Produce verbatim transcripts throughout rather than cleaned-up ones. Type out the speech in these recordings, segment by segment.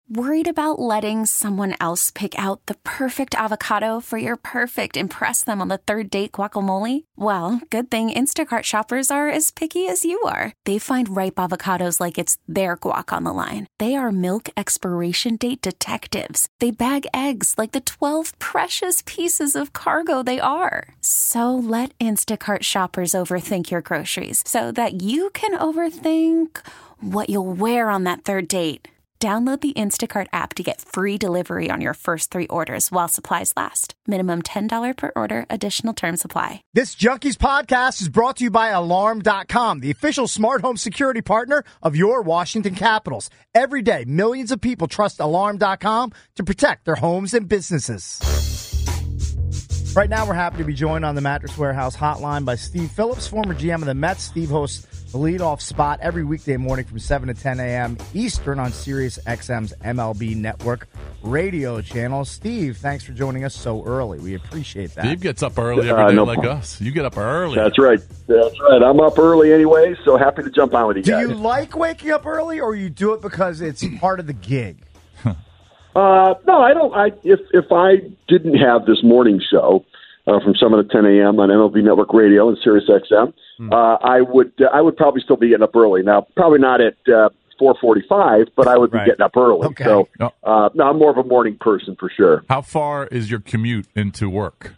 Worried about letting someone else pick out the perfect avocado for your perfect impress them on the third date guacamole? Well, good thing Instacart shoppers are as picky as you are. They find ripe avocados like it's their guac on the line. They are milk expiration date detectives. They bag eggs like the twelve precious pieces of cargo they are. So let Instacart shoppers overthink your groceries so that you can overthink what you'll wear on that third date. Download the Instacart app to get free delivery on your first three orders while supplies last. Minimum ten dollars per order. Additional terms apply. This Junkies podcast is brought to you by Alarm dot com, the official smart home security partner of your Washington Capitals. Every day, millions of people trust Alarm dot com to protect their homes and businesses. Right now, we're happy to be joined on the Mattress Warehouse hotline by Steve Phillips, former G M of the Mets. Steve hosts the leadoff spot every weekday morning from seven to ten a.m. Eastern on Sirius X M's M L B Network radio channel. Steve, thanks for joining us so early. We appreciate that. Steve gets up early every day uh, no like problem. us. You get up early. That's right. That's right. I'm up early anyway, so happy to jump on with you do guys. Do you like waking up early, or you do it because it's part of the gig? uh, no, I don't. I if if I didn't have this morning show uh, from seven to ten a.m. on M L B Network Radio and Sirius X M, hmm. uh, I would uh, I would probably still be getting up early. Now, probably not at uh, four forty-five, but I would be right. getting up early. Okay. So, uh, no, I'm more of a morning person for sure. How far is your commute into work?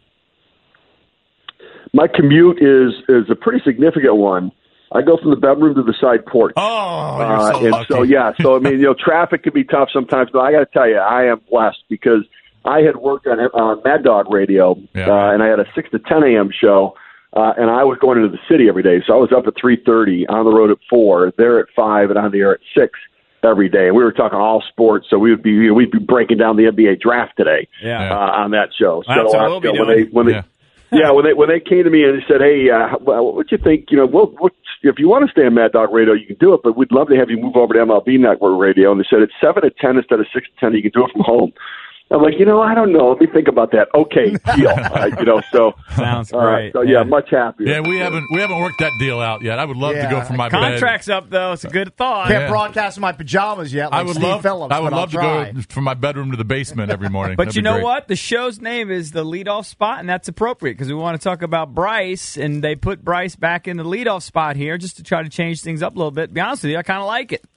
My commute is is a pretty significant one. I go from the bedroom to the side porch. Oh, you're uh, so and lucky. so yeah. So I mean, you know, traffic can be tough sometimes, but I got to tell you, I am blessed because I had worked on uh, Mad Dog Radio, yeah. uh, and I had a six to ten a.m. show, uh, and I was going into the city every day. So I was up at three thirty, on the road at four, there at five, and on the air at six every day. And we were talking all sports, so we would be you know, we'd be breaking down the N B A draft today yeah. uh, on that show. Well, so that's uh, what we'll be you know, doing. when they when they yeah. Yeah, when they when they came to me and they said, "Hey, uh, well, what you think? You know, we'll, we'll, if you want to stay on Mad Dog Radio, you can do it, but we'd love to have you move over to M L B Network Radio." And they said it's seven to ten instead of six to ten. You can do it from home. I'm like, you know, I don't know. Let me think about that. Okay, deal. uh, you know, so sounds uh, great. So yeah, yeah, much happier. Yeah, we haven't we haven't worked that deal out yet. I would love yeah. to go from my Contract's bed. up though. It's a good thought. Can't Yeah. broadcast in my pajamas yet. Like I would Steve love. Phillips, I would but love I'll to try. go from my bedroom to the basement every morning. But That'd you be know great. what? The show's name is the leadoff spot, and that's appropriate because we want to talk about Bryce, and they put Bryce back in the leadoff spot here just to try to change things up a little bit. To be honest with you, I kind of like it.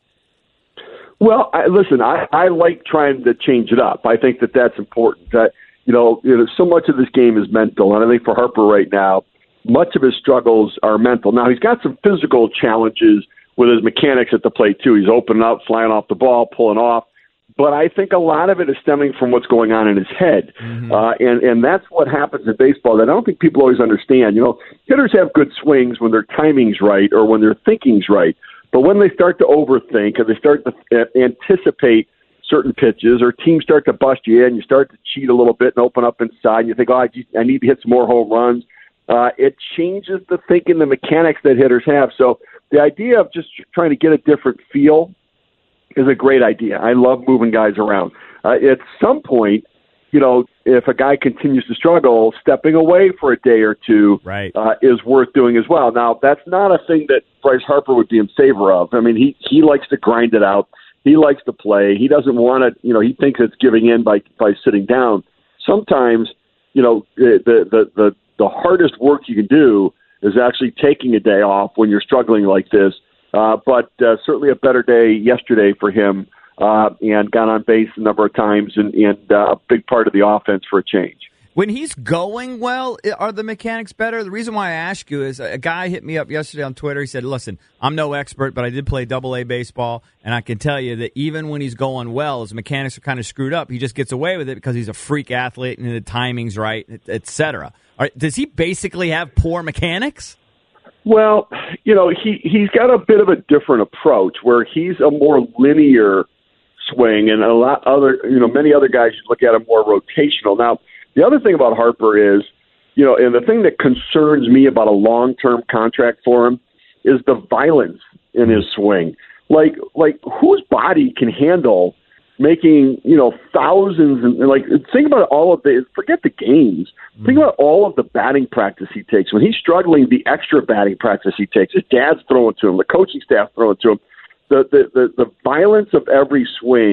Well, I, listen, I, I like trying to change it up. I think that that's important. That you know, you know, so much of this game is mental, and I think for Harper right now, much of his struggles are mental. Now he's got some physical challenges with his mechanics at the plate too. He's opening up, flying off the ball, pulling off. But I think a lot of it is stemming from what's going on in his head, mm-hmm. uh, and and that's what happens in baseball that I don't think people always understand. You know, hitters have good swings when their timing's right or when their thinking's right. But when they start to overthink or they start to uh, anticipate certain pitches or teams start to bust you in, you start to cheat a little bit and open up inside, and you think, oh, I, I need to hit some more home runs. Uh, it changes the thinking, the mechanics that hitters have. So the idea of just trying to get a different feel is a great idea. I love moving guys around. Uh, at some point, you know, if a guy continues to struggle, stepping away for a day or two right. uh, is worth doing as well. Now, that's not a thing that Bryce Harper would be in favor of. I mean, he, he likes to grind it out. He likes to play. He doesn't want to, you know, he thinks it's giving in by, by sitting down. Sometimes, you know, the, the, the, the hardest work you can do is actually taking a day off when you're struggling like this. Uh, but uh, certainly a better day yesterday for him. Uh, and got on base a number of times and, and uh, a big part of the offense for a change. When he's going well, are the mechanics better? The reason why I ask you is a guy hit me up yesterday on Twitter. He said, listen, I'm no expert, but I did play double A baseball, and I can tell you that even when he's going well, his mechanics are kind of screwed up. He just gets away with it because he's a freak athlete and the timing's right, et cetera. Does he basically have poor mechanics? Well, you know, he, he's got a bit of a different approach where he's a more linear swing, and a lot other, you know, many other guys look at him more rotational. Now, the other thing about Harper is, you know, and the thing that concerns me about a long-term contract for him is the violence in his swing. Like, like whose body can handle making, you know, thousands and, and like, think about all of the, forget the games. Think about all of the batting practice he takes. When he's struggling, the extra batting practice he takes. His dad's throwing to him, the coaching staff throwing to him. The, the, the, the violence of every swing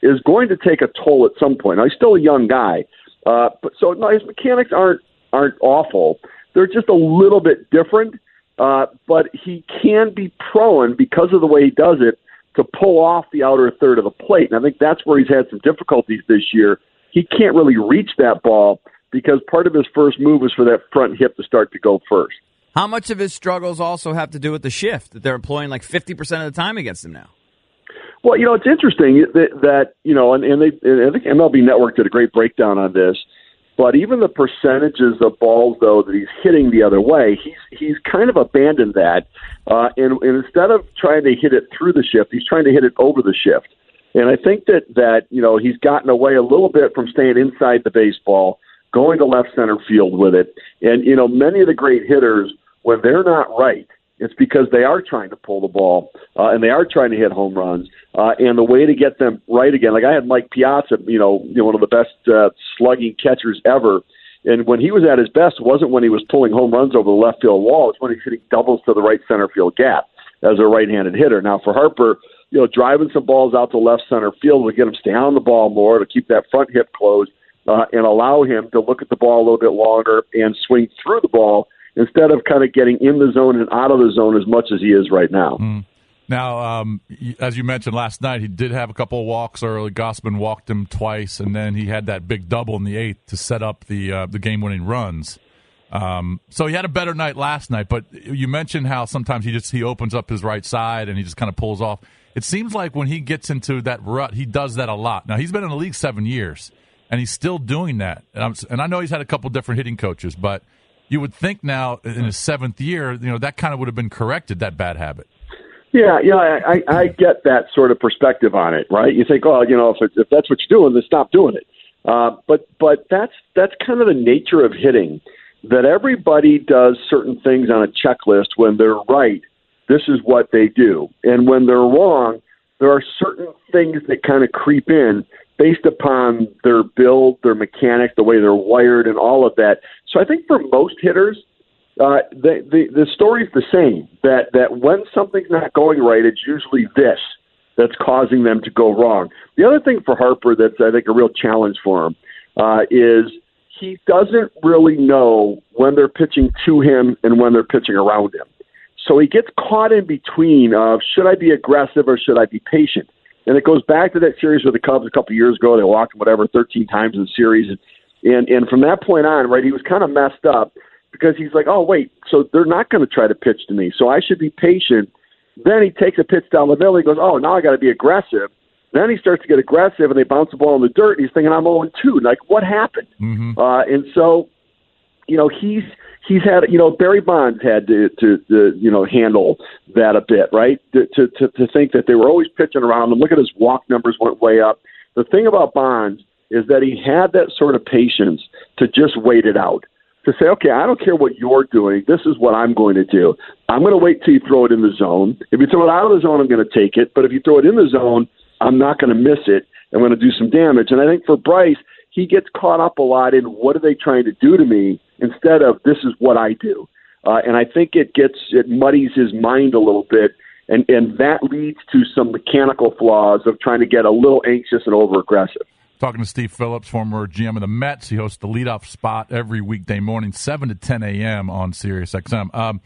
is going to take a toll at some point. Now, he's still a young guy, uh, but so no, his mechanics aren't aren't awful. They're just a little bit different, uh, but he can be prone, because of the way he does it, to pull off the outer third of the plate. And I think that's where he's had some difficulties this year. He can't really reach that ball because part of his first move was for that front hip to start to go first. How much of his struggles also have to do with the shift that they're employing like fifty percent of the time against him now? Well, you know, it's interesting that, that you know, and, and, they, and I think M L B Network did a great breakdown on this, but even the percentages of balls, though, that he's hitting the other way, he's he's kind of abandoned that. Uh, and, and instead of trying to hit it through the shift, he's trying to hit it over the shift. And I think that, that you know, he's gotten away a little bit from staying inside the baseball, going to left center field with it. And, you know, many of the great hitters, when they're not right, it's because they are trying to pull the ball uh, and they are trying to hit home runs. Uh, and the way to get them right again, like I had Mike Piazza, you know, you know one of the best uh, slugging catchers ever. And when he was at his best, it wasn't when he was pulling home runs over the left field wall. It's when he's hitting doubles to the right center field gap as a right-handed hitter. Now, for Harper, you know, driving some balls out to left center field will get him stay on the ball more, to keep that front hip closed uh, and allow him to look at the ball a little bit longer and swing through the ball, instead of kind of getting in the zone and out of the zone as much as he is right now. Mm. Now, um, as you mentioned last night, he did have a couple of walks early. Gausman walked him twice, and then he had that big double in the eighth to set up the uh, the game-winning runs. Um, so he had a better night last night, but you mentioned how sometimes he just he opens up his right side and he just kind of pulls off. It seems like when he gets into that rut, he does that a lot. Now, he's been in the league seven years, and he's still doing that. And, I'm, and I know he's had a couple different hitting coaches, but you would think now in his seventh year, you know, that kind of would have been corrected, that bad habit. Yeah, yeah, I, I get that sort of perspective on it, right? You think, oh, you know, if, it, if that's what you're doing, then stop doing it. Uh, but but that's that's kind of the nature of hitting, that everybody does certain things on a checklist. When they're right, this is what they do. And when they're wrong, there are certain things that kind of creep in based upon their build, their mechanics, the way they're wired, and all of that. So I think for most hitters, uh, the, the, the story's the same, that, that when something's not going right, it's usually this that's causing them to go wrong. The other thing for Harper that's, I think, a real challenge for him uh, is he doesn't really know when they're pitching to him and when they're pitching around him. So he gets caught in between of, should I be aggressive or should I be patient? And it goes back to that series with the Cubs a couple of years ago. They walked him, whatever, thirteen times in the series. And, and, and from that point on, right, he was kind of messed up because he's like, oh, wait, so they're not going to try to pitch to me, so I should be patient. Then he takes a pitch down the middle. He goes, oh, now I got to be aggressive. Then he starts to get aggressive, and they bounce the ball in the dirt, and he's thinking, I'm oh and two. Like, what happened? Mm-hmm. Uh, and so, you know, he's he's had, you know, Barry Bonds had to, to, to you know, handle that a bit, right? To, to to think that they were always pitching around him. Look at his walk numbers went way up. The thing about Bonds is that he had that sort of patience to just wait it out, to say, okay, I don't care what you're doing. This is what I'm going to do. I'm going to wait till you throw it in the zone. If you throw it out of the zone, I'm going to take it. But if you throw it in the zone, I'm not going to miss it. I'm going to do some damage. And I think for Bryce, he gets caught up a lot in what are they trying to do to me instead of this is what I do. Uh, and I think it gets it muddies his mind a little bit, and, and that leads to some mechanical flaws of trying to get a little anxious and over-aggressive. Talking to Steve Phillips, former G M of the Mets. He hosts the leadoff spot every weekday morning, seven to ten a.m. on Sirius X M. Um,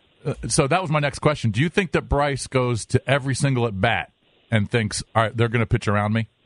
so that was my next question. Do you think that Bryce goes to every single at-bat and thinks, all right, they're going to pitch around me?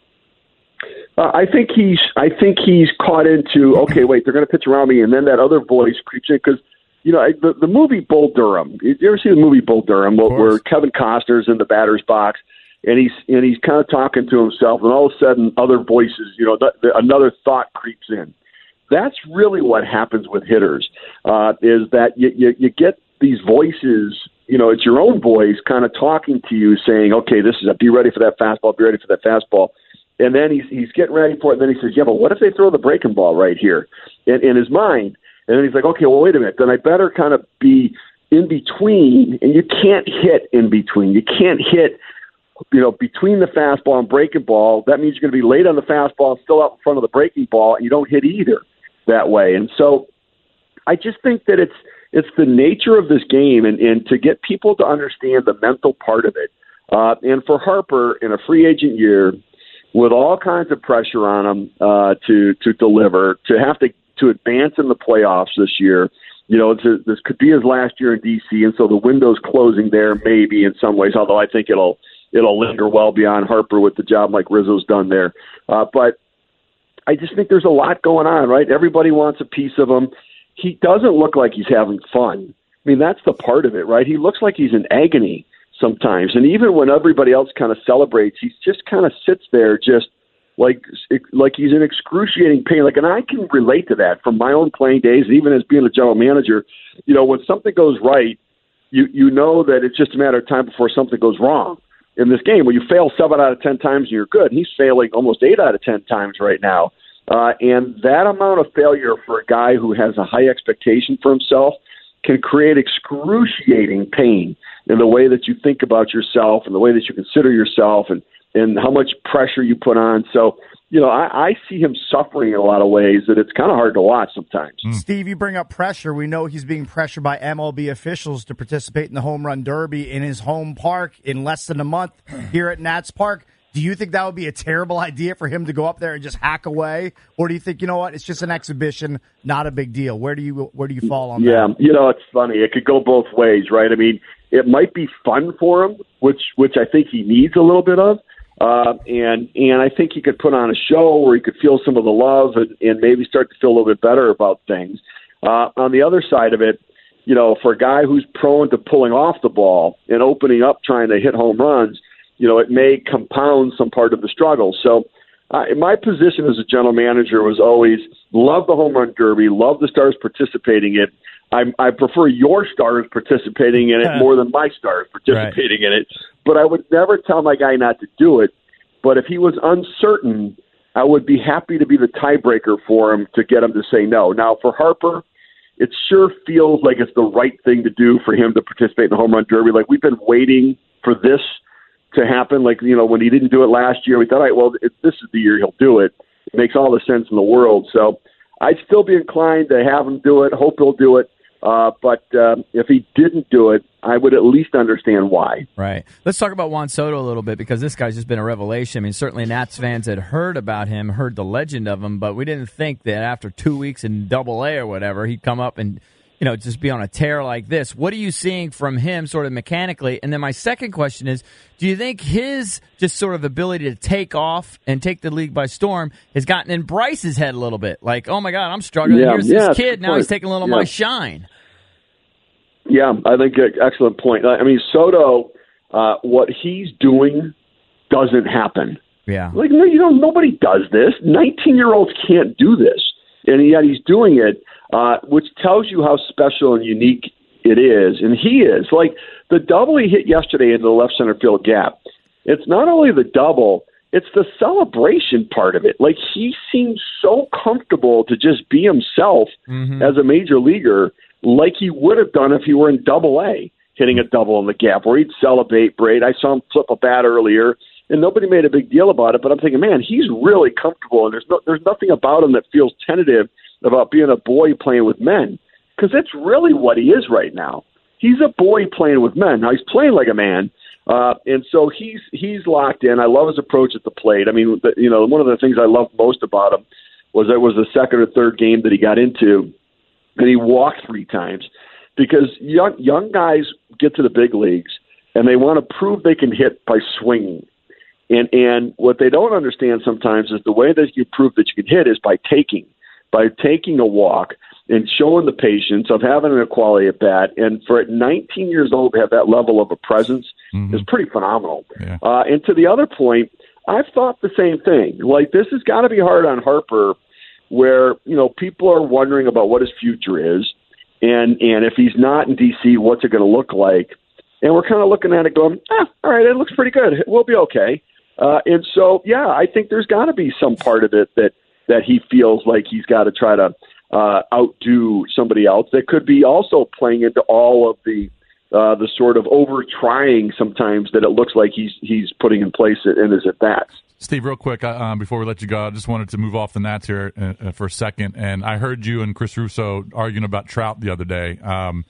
Uh, I think he's. I think he's caught into. Okay, wait, they're going to pitch around me, and then that other voice creeps in because, you know, the the movie Bull Durham. You ever see the movie Bull Durham, where, where Kevin Costner's in the batter's box, and he's and he's kind of talking to himself, and all of a sudden, other voices, you know, th- th- another thought creeps in. That's really what happens with hitters. Uh, is that you, you you get these voices. You know, it's your own voice kind of talking to you, saying, "Okay, this is a be ready for that fastball. Be ready for that fastball." And then he's he's getting ready for it. And then he says, yeah, but what if they throw the breaking ball right here in, in his mind? And then he's like, okay, well, wait a minute. Then I better kind of be in between. And you can't hit in between. You can't hit, you know, between the fastball and breaking ball. That means you're going to be late on the fastball and still out in front of the breaking ball. And you don't hit either that way. And so I just think that it's it's the nature of this game. And, and to get people to understand the mental part of it. Uh, and for Harper in a free agent year, with all kinds of pressure on him uh, to to deliver, to have to to advance in the playoffs this year. You know, it's, this could be his last year in D C, and so the window's closing there, maybe in some ways. Although I think it'll it'll linger well beyond Harper with the job Mike Rizzo's done there. Uh, but I just think there's a lot going on, right? Everybody wants a piece of him. He doesn't look like he's having fun. I mean, that's the part of it, right? He looks like he's in agony sometimes. And even when everybody else kind of celebrates, he just kind of sits there just like like he's in excruciating pain. Like, and I can relate to that from my own playing days, even as being a general manager. You know, when something goes right, you you know that it's just a matter of time before something goes wrong. In this game, when you fail seven out of ten times and you're good, he's failing almost eight out of ten times right now. Uh, and that amount of failure for a guy who has a high expectation for himself can create excruciating pain in the way that you think about yourself and the way that you consider yourself and, and how much pressure you put on. So, you know, I, I see him suffering in a lot of ways that it's kind of hard to watch sometimes. Mm. Steve, you bring up pressure. We know he's being pressured by M L B officials to participate in the Home Run Derby in his home park in less than a month here at Nats Park. Do you think that would be a terrible idea for him to go up there and just hack away? Or do you think, you know what, it's just an exhibition, not a big deal? Where do you where do you fall on yeah, that? Yeah, you know, it's funny. It could go both ways, right? I mean, it might be fun for him, which which I think he needs a little bit of. Uh, and and I think he could put on a show where he could feel some of the love and, and maybe start to feel a little bit better about things. Uh, on the other side of it, you know, for a guy who's prone to pulling off the ball and opening up trying to hit home runs, you know, it may compound some part of the struggle. So uh, my position as a general manager was always love the Home Run Derby, love the stars participating in it. I, I prefer your stars participating in it more than my stars participating right. in it. But I would never tell my guy not to do it. But if he was uncertain, I would be happy to be the tiebreaker for him to get him to say no. Now, for Harper, it sure feels like it's the right thing to do for him to participate in the Home Run Derby. Like, we've been waiting for this to happen. Like, you know, when he didn't do it last year, we thought, all right, well, it, this is the year he'll do it. It makes all the sense in the world. So I'd still be inclined to have him do it, hope he'll do it. Uh, but uh, if he didn't do it, I would at least understand why. Right. Let's talk about Juan Soto a little bit, because this guy's just been a revelation. I mean, certainly Nats fans had heard about him, heard the legend of him, but we didn't think that after two weeks in Double A or whatever, he'd come up and, you know, just be on a tear like this. What are you seeing from him sort of mechanically? And then my second question is, do you think his just sort of ability to take off and take the league by storm has gotten in Bryce's head a little bit? Like, oh, my God, I'm struggling. Yeah, Here's yeah, this kid. Now point. he's taking a little yeah. of my shine. Yeah, I think excellent point. I mean, Soto, uh, what he's doing doesn't happen. Yeah. Like, no, you know, nobody does this. nineteen-year-olds can't do this. And yet he's doing it, uh, which tells you how special and unique it is. And he is. Like, the double he hit yesterday into the left center field gap, it's not only the double, it's the celebration part of it. Like, he seems so comfortable to just be himself mm-hmm. as a major leaguer, like he would have done if he were in Double A, hitting a double in the gap, where he'd celebrate. Braid. I saw him flip a bat earlier, and nobody made a big deal about it. But I'm thinking, man, he's really comfortable, and there's no, there's nothing about him that feels tentative about being a boy playing with men, because that's really what he is right now. He's a boy playing with men. Now, he's playing like a man, uh, and so he's he's locked in. I love his approach at the plate. I mean, you know, one of the things I loved most about him was that it was the second or third game that he got into, and he walked three times, because young young guys get to the big leagues and they want to prove they can hit by swinging. And and what they don't understand sometimes is the way that you prove that you can hit is by taking, by taking a walk and showing the patience of having an quality at bat. And for at nineteen years old to have that level of a presence mm-hmm. is pretty phenomenal. Yeah. Uh, and to the other point, I've thought the same thing. Like, this has got to be hard on Harper, where, you know, people are wondering about what his future is, and and if he's not in D C, what's it going to look like? And we're kind of looking at it going, ah, all right, it looks pretty good. We'll be okay. Uh, and so, yeah, I think there's got to be some part of it that, that he feels like he's got to try to uh, outdo somebody else that could be also playing into all of the uh, the sort of over-trying sometimes that it looks like he's he's putting in place in his at-bats. Steve, real quick, uh, um, before we let you go, I just wanted to move off the Nats here uh, for a second. And I heard you and Chris Russo arguing about Trout the other day. Um,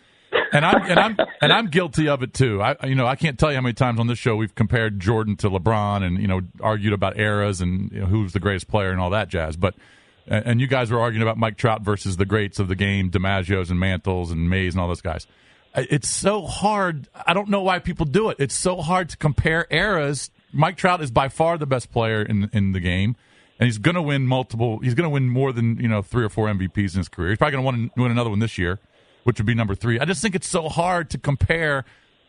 and I'm and I'm and I'm guilty of it too. I you know I can't tell you how many times on this show we've compared Jordan to LeBron and you know argued about eras and you know, who's the greatest player and all that jazz. But and you guys were arguing about Mike Trout versus the greats of the game, DiMaggio's and Mantles and Mays and all those guys. It's so hard. I don't know why people do it. It's so hard to compare eras. Mike Trout is by far the best player in in the game, and he's going to win multiple. He's going to win more than you know three or four M V Ps in his career. He's probably going to win another one this year, which would be number three. I just think it's so hard to compare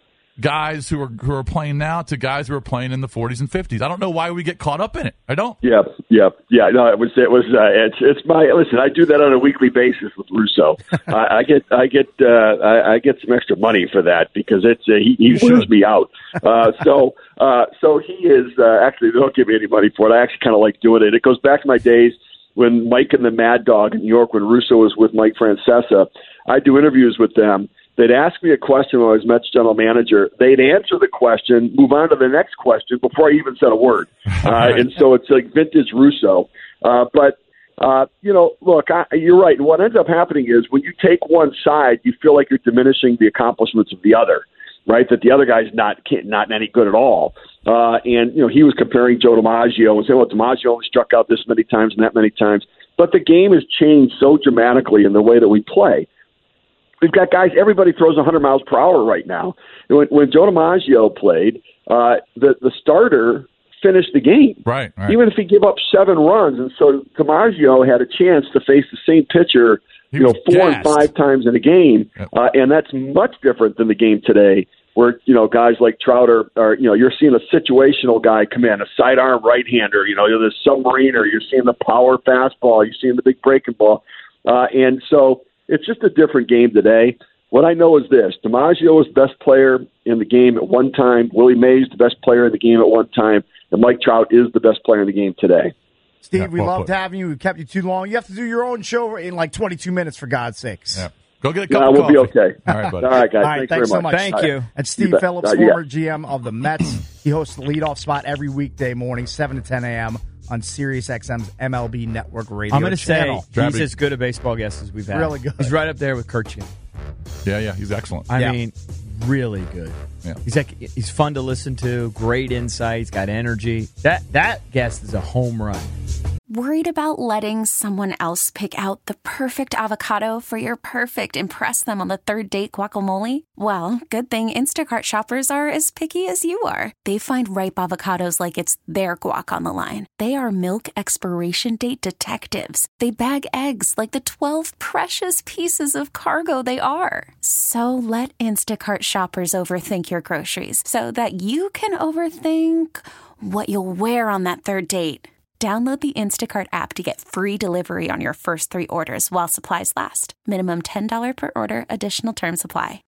guys who are who are playing now to guys who are playing in the forties and fifties. I don't know why we get caught up in it. I don't. Yep, yep, yeah. No, it was it was uh, it's it's my listen. I do that on a weekly basis with Russo. I, I get I get uh, I, I get some extra money for that because it's uh, he, he wears me out. Uh, so uh, so he is uh, actually they don't give me any money for it. I actually kind of like doing it. It goes back to my days when Mike and the Mad Dog in New York, when Russo was with Mike Francesa. I do interviews with them. They'd ask me a question when I was Mets general manager. They'd answer the question, move on to the next question before I even said a word. Uh, and so it's like vintage Russo. Uh, but, uh, you know, look, I, you're right. What ends up happening is when you take one side, you feel like you're diminishing the accomplishments of the other, right? That the other guy's not can't, not any good at all. Uh, and, you know, he was comparing Joe DiMaggio and saying, well, DiMaggio only struck out this many times and that many times. But the game has changed so dramatically in the way that we play. We've got guys, everybody throws one hundred miles per hour right now. When, when Joe DiMaggio played, uh, the, the starter finished the game. Right, right. Even if he gave up seven runs. And so DiMaggio had a chance to face the same pitcher, He you know, was four gassed. and five times in a game. Yep. Uh, and that's much different than the game today where, you know, guys like Trout are, are, you know, you're seeing a situational guy come in, a sidearm right-hander, you know, you're the submariner, you're seeing the power fastball, you're seeing the big breaking ball. Uh, and so it's just a different game today. What I know is this. DiMaggio was the best player in the game at one time. Willie Mays, the best player in the game at one time. And Mike Trout is the best player in the game today. Steve, Yeah, we well loved put. having you. We kept you too long. You have to do your own show in like twenty-two minutes, for God's sakes. Yeah. Go get a Yeah, cup of we'll coffee. be okay. All right, buddy. All right, guys. All right, thanks, thanks very so much. Thank All right. you. And Steve bet. Phillips, Uh, yeah. former G M of the Mets. He hosts the leadoff spot every weekday morning, seven to ten a.m. on Sirius X M's M L B Network radio I'm going to say channel. he's Drabby. as good a baseball guest as we've had. Really good. He's right up there with Kurt Schilling. Yeah, yeah, he's excellent. I Yeah. mean, really good. Yeah. He's like he's fun to listen to. Great insights. Got energy. That that guest is a home run. Worried about letting someone else pick out the perfect avocado for your perfect impress them on the third date guacamole? Well, good thing Instacart shoppers are as picky as you are. They find ripe avocados like it's their guac on the line. They are milk expiration date detectives. They bag eggs like the twelve precious pieces of cargo they are. So let Instacart shoppers overthink your groceries so that you can overthink what you'll wear on that third date. Download the Instacart app to get free delivery on your first three orders while supplies last. Minimum ten dollars per order. Additional terms apply.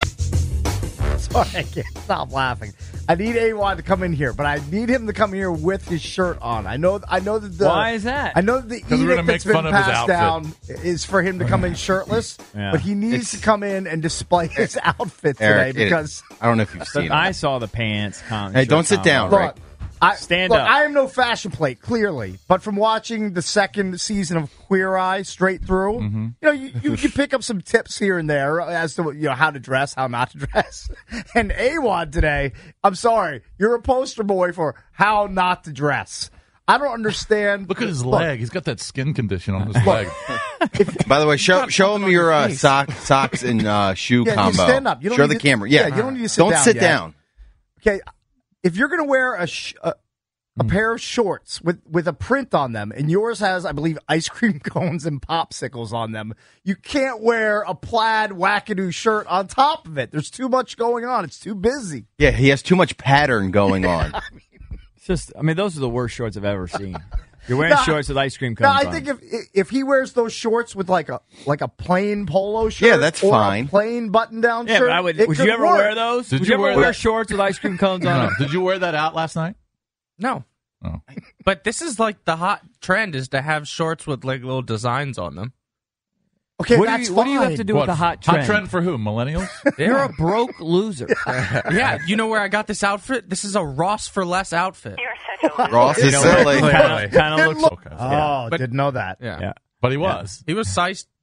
Sorry, I can't stop laughing. I need A-Wad to come in here, but I need him to come here with his shirt on. I know I know that the Why is that? I know that the 'Cause we're gonna edict make that's been fun of his passed outfit. down is for him to come in shirtless, Yeah. but he needs It's- to come in and display his outfit Eric, today it- because I don't know if you've seen I it. saw the pants. Com- Hey, don't shirt sit down, combo. Rick. look, I, Stand look, up. I am no fashion plate, clearly, but from watching the second season of Queer Eye straight through, Mm-hmm. you know, you, you, you pick up some tips here and there as to you know how to dress, how not to dress. And A-Wad today, I'm sorry, you're a poster boy for how not to dress. I don't understand. Look at his Look, leg. He's got that skin condition on his leg. By the way, show show him your uh, face. sock, socks and uh, shoe Yeah, you combo. stand up. You don't show need the to- camera. Yeah. yeah, you don't need to sit Don't down sit yet. down. Okay, if you're going to wear a, sh- a a pair of shorts with, with a print on them, and yours has, I believe, ice cream cones and popsicles on them, you can't wear a plaid wackadoo shirt on top of it. There's too much going on. It's too busy. Yeah, he has too much pattern going on. It's just, I mean, those are the worst shorts I've ever seen. You're wearing No, shorts with ice cream No, cones I on. think if if he wears those shorts with like a like a plain polo shirt, Yeah, that's or fine. a plain button down yeah, shirt, but I would. it Would could you ever work. wear those? Did would you you ever wear wear, that? shorts with ice cream cones on No. them? Did you wear that out last night? No. Oh. But this is like the hot trend is to have shorts with like little designs on them. Okay, What do, that's you, what do you have fine. to do What, with the hot trend? Hot trend for who? Millennials? You're a broke loser. Yeah, you know where I got this outfit? This is a Ross for Less outfit. Ross is silly. Kind of It looks. look- Okay. Oh, But- didn't know that. Yeah. Yeah. But he was. He was sized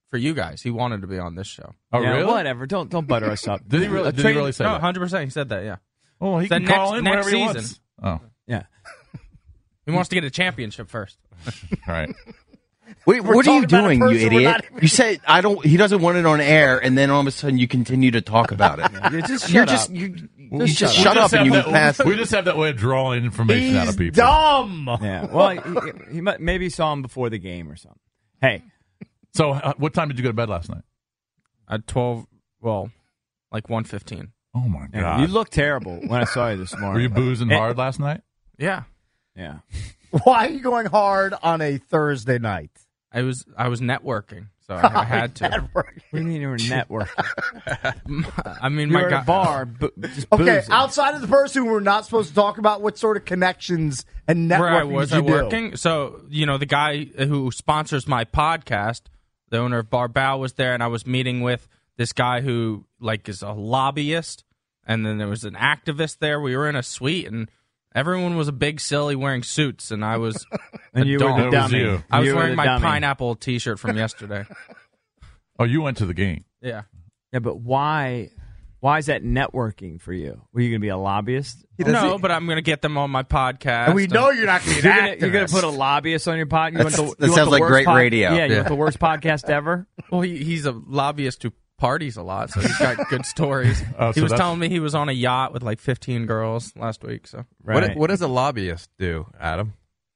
for you guys. He wanted to be on this show. Oh, yeah, really? Whatever. Don't don't butter us up. Did he really, A did he trade- really say No, that? one hundred percent. He said that, yeah. Oh, he Said can call next- in next whenever he season. wants. Oh, Yeah. He wants to get a championship first. all right. Wait, We're what are you talking about a doing, you person we're idiot? not even- You said I don't. He doesn't want it on air, and then all of a sudden you continue to talk about it. You just You're shut just up. you, you Just just shut shut We up just and you have move that- past. We just have that way of drawing information out He's of people. dumb. Yeah. Well, he, he, he might, maybe saw him before the game or something. Hey, So, uh, what time did you go to bed last night? At twelve, well, like one fifteen. Oh my yeah, god! you look terrible when I saw you this morning. Were you boozing Eh, hard last night? Yeah. Yeah. Why are you going hard on a Thursday night? I was I was networking, so I, I had to. Network. What do you mean you were networking? I mean, You my were guy, at a bar, bu- just Okay, boozing. outside of the person who we're not supposed to talk about, what sort of connections and networking where I was did I you do? working. So you know, the guy who sponsors my podcast, the owner of Barbell, was there, and I was meeting with this guy who like is a lobbyist, and then there was an activist there. We were in a suite, and everyone was a big silly wearing suits, and I was and a you were dong. the That was dummy. you. I was You were wearing the my dummy. pineapple T-shirt from yesterday. Oh, you went to the game. Yeah. Yeah, but why? Why is that networking for you? Were you going to be a lobbyist? No, but I'm going to get them on my podcast. And we know you're not going to be You're an gonna, you're gonna activist. put a lobbyist on your pod. You That's- want the, that you want sounds the like worst great pod- radio. Yeah, you Yeah. want the worst podcast ever. Well, he, he's a lobbyist who parties a lot, so he's got good stories. Oh, he so was that's- telling me he was on a yacht with like fifteen girls last week. So Right. What, what does a lobbyist do, Adam?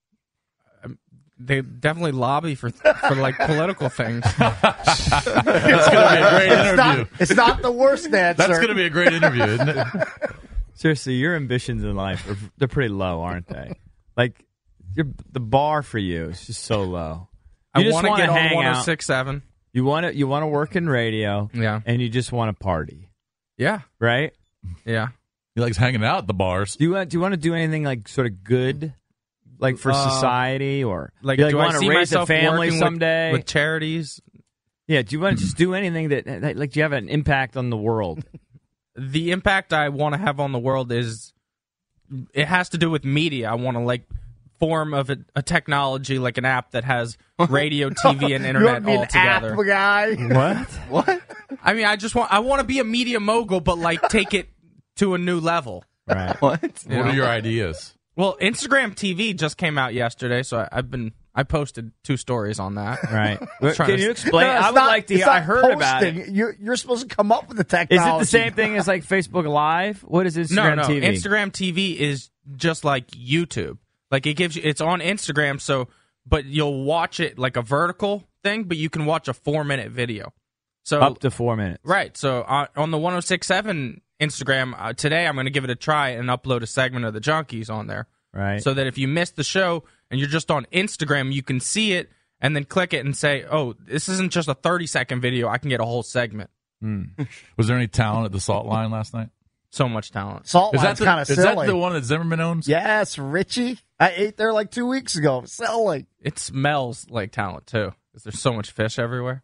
they definitely lobby for for like political things. That's going to be a great it's, interview. not, it's not the worst answer. That's going to be a great interview, isn't it? Seriously, your ambitions in life are they're pretty low, aren't they? Like you're, the bar for you is just so low. You I just want to wanna get on hang one out. oh six point seven. You want to you want to work in radio, Yeah, and you just want to party, yeah, right? yeah. He likes hanging out at the bars. Do you want do you want to do anything like sort of good, like for Uh, society, or Like, do you do want I to see raise a myself family working with- someday? with charities? Yeah, do you want to just do anything that, that like do you have an impact on the world? The impact I want to have on the world is it has to do with media. I want to like form of a, a technology like an app that has radio, T V, and you internet want to be all an together. app guy. What? What? I mean, I just want I want to be a media mogul, but like take it to a new level. Right. What? You What know? are your ideas? Well, Instagram T V just came out yesterday, so I, I've been I posted two stories on that. Right. Trying Can to- you explain? No, it's I would not- like to it's hear. I not heard about it. posting. You're, you're supposed to come up with the Is technology. it the same thing as like Facebook Live? What is Instagram no, no. T V? Instagram T V is just like YouTube. Like it gives you, it's on Instagram. So, but you'll watch it like a vertical thing, but you can watch a four minute video. So Up to four minutes. right. So uh, on the one oh six point seven Instagram uh, today, I'm going to give it a try and upload a segment of the Junkies on there, Right. so that if you missed the show and you're just on Instagram, you can see it and then click it and say, "Oh, this isn't just a thirty second video. I can get a whole segment." Was there any talent at the Salt Line last night? So much talent. Salt Is that Line's the, kind of is silly. that the one that Zimmerman owns? Yes, Richie. I ate there like two weeks ago. Silly. It smells like talent too, because there's so much fish everywhere.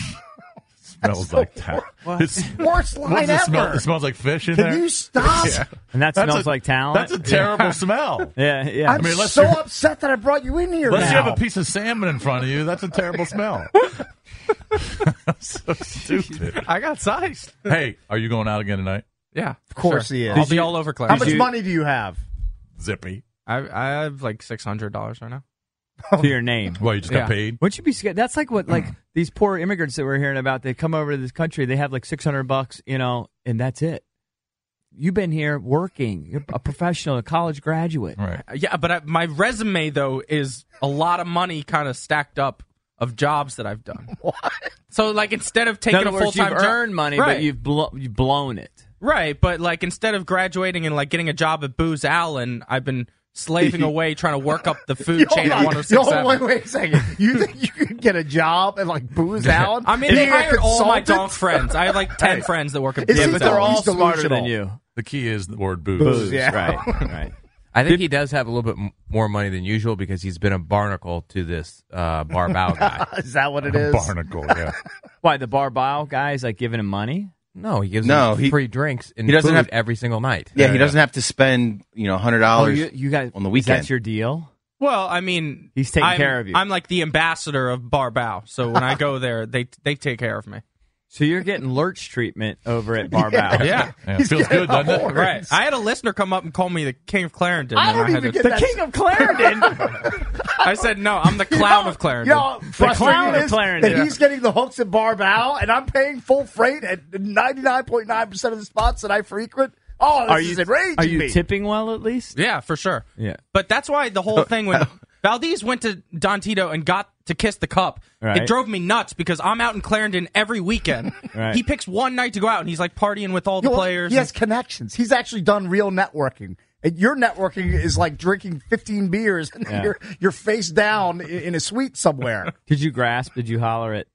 Smells like talent. It's, Worst what line does it smell? ever. It smells like fish in Can there. you stop? And that That's smells a- like talent. That's a terrible smell. yeah, yeah. I'm mean, unless so you're- upset that I brought you in here Unless now. you have a piece of salmon in front of you, that's a terrible smell. So stupid. I got sized. Hey, are you going out again tonight? Yeah, Of course he is. I'll Did be you- all over class. How much you- money do you have? Zippy. I I have like six hundred dollars right now. to your name. Well, you just got Yeah. paid. Wouldn't you be scared? That's like what like these poor immigrants that we're hearing about. They come over to this country. They have like six hundred bucks, you know, and that's it. You've been here working. You're a professional, a college graduate. Right. Uh, Yeah, but I, my resume though is a lot of money kind of stacked up of jobs that I've done. What? So like instead of In taking other a words, full time you've job, earned money, right, but you've blo- you've blown it. right, but like instead of graduating and like getting a job at Booz Allen, I've been slaving away trying to work up the food chain at Hold one oh on. six Yo, point wait, seven. wait a second. You think you could get a job at like Booz Allen? I mean, Is they he a hired all my consultant? donk friends. I have like ten friends that work at Is Booz he Yeah, but He's they're Allen. all smarter delusional. than you. The key is the word booze. Booze, yeah. Right, right. I think he does have a little bit m- more money than usual because he's been a barnacle to this uh, Barbell guy. Is that what it is? Barnacle, yeah. Why the Barbell guy's like giving him money? No, he gives No, him he- free drinks and he doesn't food have- every single night. Yeah, he doesn't have to spend you know hundred Oh, dollars. you, you guys on the is weekend. That's your deal. Well, I mean, He's taking I'm, care of you. I'm like the ambassador of Barbell, so when I go there, they they take care of me. So you're getting lurch treatment over at Barbell. Yeah, Yeah, it feels good, doesn't it? right. I had a listener come up and call me the King of Clarendon. I and don't I had even to, get The that. King of Clarendon. I said no. I'm the clown of Clarendon. Yo, clown frustrating of is Clarendon. that he's getting the hooks at Barbell, and I'm paying full freight at ninety-nine point nine percent of the spots that I frequent. Oh, this Are is you enraging Are you me. tipping well at least? Yeah, for sure. Yeah. But that's why the whole thing when Valdez went to Don Tito and got to kiss the cup, Right. it drove me nuts because I'm out in Clarendon every weekend. Right. He picks one night to go out and he's like partying with all the You know, players. He has connections. He's actually done real networking. And your networking is like drinking fifteen beers and Yeah. you're you're face down in, in a suite somewhere. Did you grasp? Did you holler at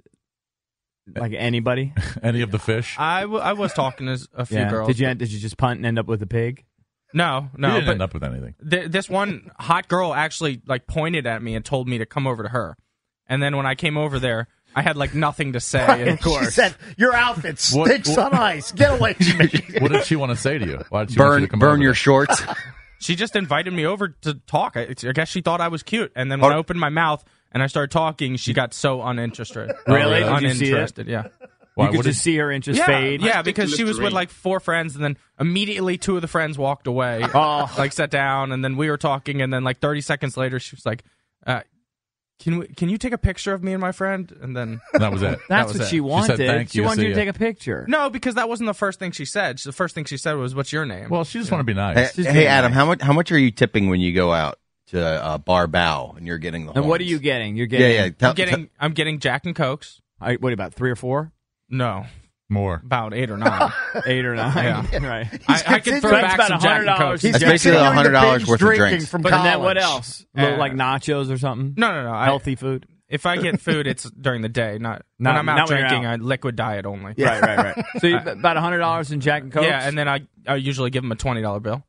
like anybody? Any of the fish? I, w- I was talking to a few Yeah. girls. Did you? Did you just punt and end up with a pig? No, he no. didn't But end up with anything. th- this one hot girl actually like pointed at me and told me to come over to her. And then when I came over there, I had like nothing to say. And of She course, said, "Your outfit What- stinks on ice. Get away from me." What did she want to say to you? Why did she want you Burn to come burn over your there? shorts. she just invited me over to talk. I, I guess she thought I was cute. And then when I opened my mouth and I started talking, she got so uninterested. Really? really? Did you see it? Uninterested, yeah. Why, you could what just did- see her interest Yeah, fade. yeah, because she was with like four friends, and then immediately two of the friends walked away, Oh. like sat down, and then we were talking, and then like thirty seconds later, she was like, uh, "Can we, can you take a picture of me and my friend?" And then And that was it. That's was what it. she She wanted. said, "Thank she you, wanted see you to ya." take a picture. no, because that wasn't the first thing she said. The first thing she said was, "What's your name?" Well, she just wanted to be Hey, nice. Just hey, being Adam, nice. how much how much are you tipping when you go out to uh, Bar Bow and you're getting the? And what are horns? you getting? You're Yeah, getting. yeah. Tell, I'm getting I'm getting Jack and Cokes. I- what about three or four, No, More. about eight or nine. eight or nine? Yeah. Right. I, I could throw continuing- back That's some about Jack and one hundred dollars. Cokes. He's That's basically continuing one hundred dollars to binge worth of drinking drinks. from And college. then what else? Little, Uh, like nachos or something? No, no, no. I, Healthy food. If I get food, it's during the day. Not, Not- when I'm out not when you're drinking. out. I liquid diet only. Right, right, right. So you, about one hundred dollars in Jack and Coke? Yeah, and then I I usually give them a twenty dollar bill.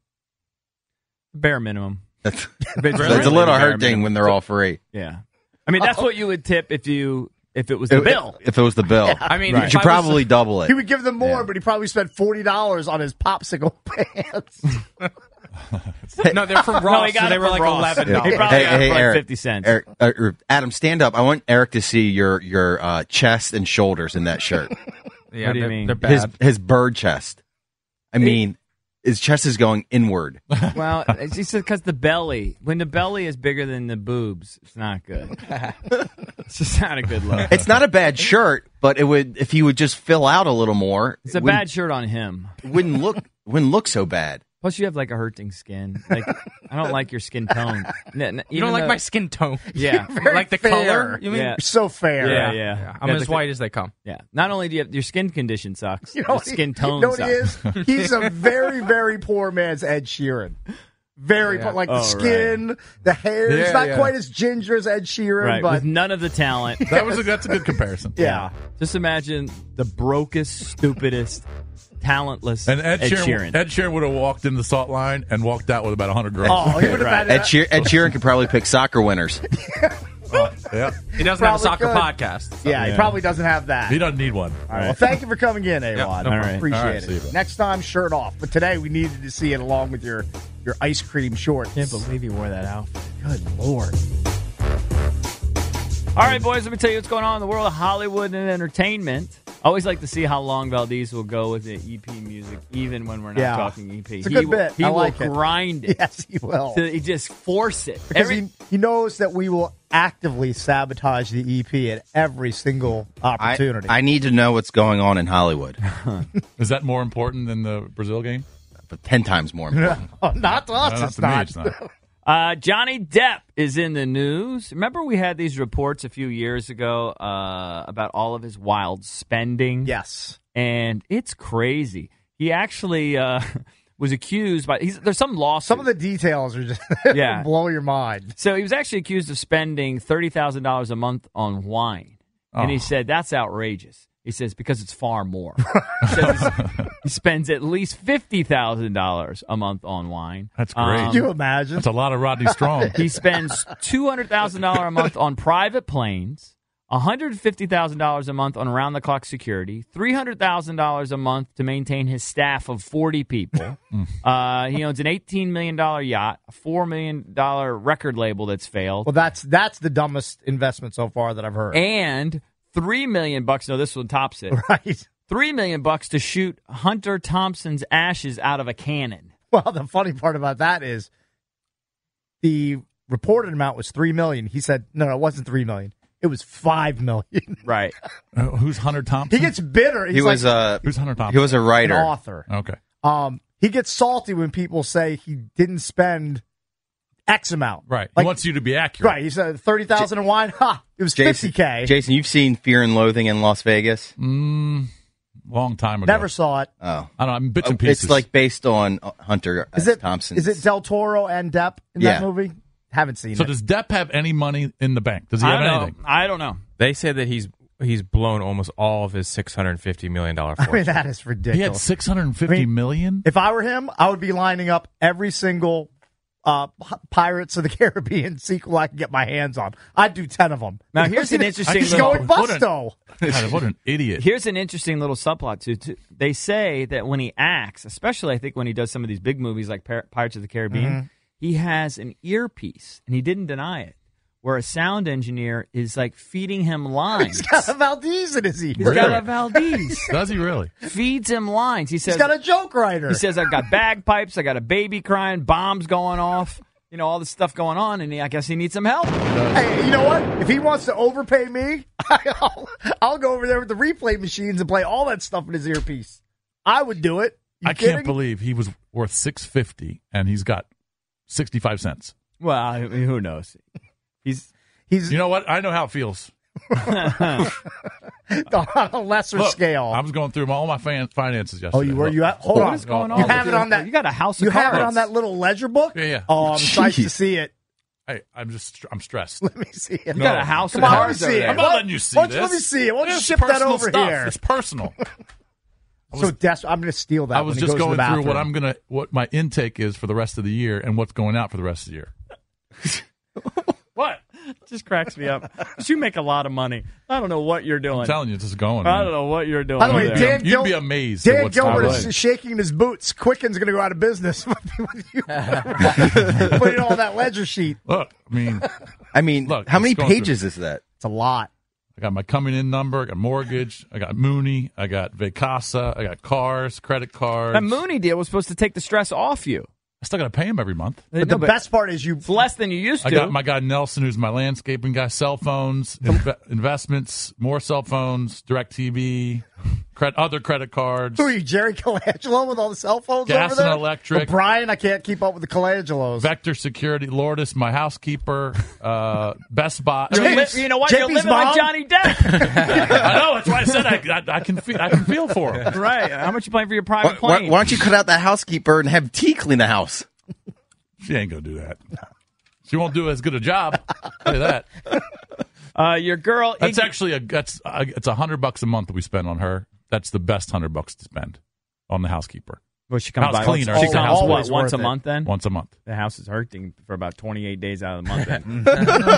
bare minimum. That's, It's it's a really little bare hurting minimum. when they're all free. Yeah. I mean, that's what you would tip if you if it was the If- bill. If it was the bill, I mean, Right. if you should I was- probably double it. He would give them more, Yeah. but he probably spent forty dollars on his popsicle pants. no, they're from No, Ross, he got so they it were from like Ross. eleven He dollars. probably Hey, got it hey, for like Eric, fifty cents. Eric, uh, or Adam, stand up. I want Eric to see your your uh, chest and shoulders in that shirt. Yeah, What do you they're, mean? They're bad. his his bird chest. I mean, his chest is going inward. Well, it's just because the belly. When the belly is bigger than the boobs, it's not good. It's just not a good look. It's not a bad shirt, but it would if he would just fill out a little more. It's a it wouldn't- bad shirt on him. it Wouldn't look wouldn't look so bad. Plus, you have like a hurting skin. Like, I don't like your skin tone. N- n- you even don't like though- my skin tone. Yeah. like the fair. color. You mean? Yeah. You're so fair. Yeah, yeah. Yeah, I'm Yeah, as the- white as they come. Yeah. Not only do you have your skin condition sucks, You know your what he- skin tone you know what he sucks. is? He's a very, very poor man's Ed Sheeran. Very Yeah. poor, like Oh, the skin, the hair. Yeah, He's not yeah. quite as ginger as Ed Sheeran, Right. but With none of the talent. That was a, that's a good comparison. yeah. Just imagine the brokest, stupidest, talentless And Ed, Ed Sheeran, Sheeran. Ed Sheeran would have walked in the salt line and walked out with about a hundred grand. Oh, he would have Right. had Ed, Sheer- Ed Sheeran could probably pick soccer winners. Yeah, He doesn't have a Probably soccer could. podcast. so- Yeah, he Yeah. probably doesn't have that. he doesn't need one. All right. Well, thank you for coming in, A one. no problem. All right. Appreciate All right, see you, it. bud. Next time, shirt off. But today, we needed to see it along with your, your ice cream shorts. Can't believe you wore that outfit. Good Lord. All right, boys, let me tell you what's going on in the world of Hollywood and entertainment. I always like to see how long Valdez will go with the E P music, even when we're not Yeah. talking E P. It's a he good will, bit. He I will like it. grind it. Yes, he will. So he just force it. Because Every- he, he knows that we will actively sabotage the E P at every single I, opportunity. I need to know what's going on in Hollywood. Is that more important than the Brazil game? But ten times more important. Oh, not to us, No, not it's to me, not. it's not. Uh, Johnny Depp is in the news. Remember we had these reports a few years ago uh, about all of his wild spending? Yes. And it's crazy. He actually uh, was accused by he's, there's some lawsuit. Some of the details are just Yeah. blow your mind. So he was actually accused of spending thirty thousand dollars a month on wine. And he Oh. said, that's outrageous. He says, because it's far more. He says he spends at least fifty thousand dollars a month on wine. That's great. Um, Can you imagine? That's a lot of Rodney Strong. He spends two hundred thousand dollars a month on private planes, one hundred fifty thousand dollars a month on around-the-clock security, three hundred thousand dollars a month to maintain his staff of forty people. uh, he owns an eighteen million dollars yacht, a four million dollars record label that's failed, Well, that's that's the dumbest investment so far that I've heard. and three million bucks. No, this one tops it. Right. Three million bucks to shoot Hunter Thompson's ashes out of a cannon. Well, the funny part about that is the reported amount was three million. He said, no, no, it wasn't three million. It was five million. Right. Uh, who's Hunter Thompson? He gets bitter. He's He was like uh, Who's Hunter Thompson? he was a an writer. author. Okay. Um, he gets salty when people say he didn't spend X amount. Right. Like, he wants you to be accurate. right. He said thirty thousand in wine. Ha! It was Jason, fifty K. Jason, you've seen Fear and Loathing in Las Vegas? Mm, long time ago. Never saw it. Oh, I don't know. I'm bits and pieces. it's like based on uh, Hunter Is uh, it Thompson. Is it Del Toro and Depp in Yeah. that movie? Haven't seen So it. does Depp have any money in the bank? Does he I have don't know. anything? I don't know. They say that he's he's blown almost all of his six hundred fifty million dollar I fortune. mean, that is ridiculous. He had six hundred fifty I mean, million? If I were him, I would be lining up every single uh, P- Pirates of the Caribbean sequel I can get my hands on. I'd do ten of them. Now, here's an interesting He's little- going What an- busto. God, what an idiot. Here's an interesting little subplot too. too. They say that when he acts, especially I think when he does some of these big movies like Pir- Pirates of the Caribbean, Mm-hmm. he has an earpiece, and he didn't deny it, where a sound engineer is like feeding him lines. He's got a Valdez in his ear. He's got a Valdez. Does he really? Feeds him lines. He says He's got a joke writer. he says I've got bagpipes, I got a baby crying, bombs going off, you know, all this stuff going on, and he, I guess he needs some help. Hey, you know what? If he wants to overpay me, I'll, I'll go over there with the replay machines and play all that stuff in his earpiece. I would do it. You I kidding? can't believe he was worth six fifty and he's got sixty-five cents. Well, I mean, who knows? He's He's You know what? I know how it feels. on a lesser Look, scale. I was going through my, all my fan, finances yesterday. Oh, you were? Look. You ha- hold what on. is going You on? You have with it your- on that. You got a house. Of You have it cards. on that little ledger book. Yeah, yeah. Oh, I'm excited to Jeez. see it. Hey, I'm just, I'm stressed. Let me see it. You got a house Come of on, let me cards see over it. there. I'm not Why- letting you see why don't this. you let me see it? Why don't you It's ship that personal over stuff. here? It's personal. So desperate. I'm going to steal that. I was when he just goes to going the through what bathroom. I'm gonna, what my intake is for the rest of the year and what's going out for the rest of the year. What? Just cracks me up. You make a lot of money. I don't know what you're doing. I'm telling you, this is going. I man. don't know what you're doing. By the way, there. Dan You'd Gil- be amazed at Dan what's Gilbert happening. is shaking his boots. Quicken's going to go out of business with you putting all that ledger sheet. Look, I mean, I mean, Look, how it's many going pages is that? It's a lot. I got my coming in number, I got mortgage, I got Mooney, I got Vacasa, I got cars, credit cards. That Mooney deal was supposed to take the stress off you. I still got to pay him every month. But the best part is you. It's less than you used I to. got my guy Nelson, who's my landscaping guy. Cell phones, inve- investments, more cell phones, DirecTV, cred- other credit cards. Who are you, Jerry Colangelo with all the cell phones Gas over there? and electric. Well, Brian, I can't keep up with the Colangelos. Vector Security, Lourdes, my housekeeper, uh, Best Buy. You're James- li- you know what? J You're P's living like mom? Johnny Depp. I know. That's why I said I, I, I can feel. I can feel for him. Right. How much you paying for your Why, private why, plane? why don't you cut out that housekeeper and have T clean the house? She ain't gonna do that. She won't do as good a job. I'll tell you that. Uh, your girl. That's Iggy- actually a that's uh, it's a hundred bucks a month that we spend on her. That's the best hundred bucks to spend on the housekeeper Well, she comes House by. cleaner. She She's comes always what, worth once a it. month. Then once a month. the house is hurting for about twenty-eight days out of the month. Then.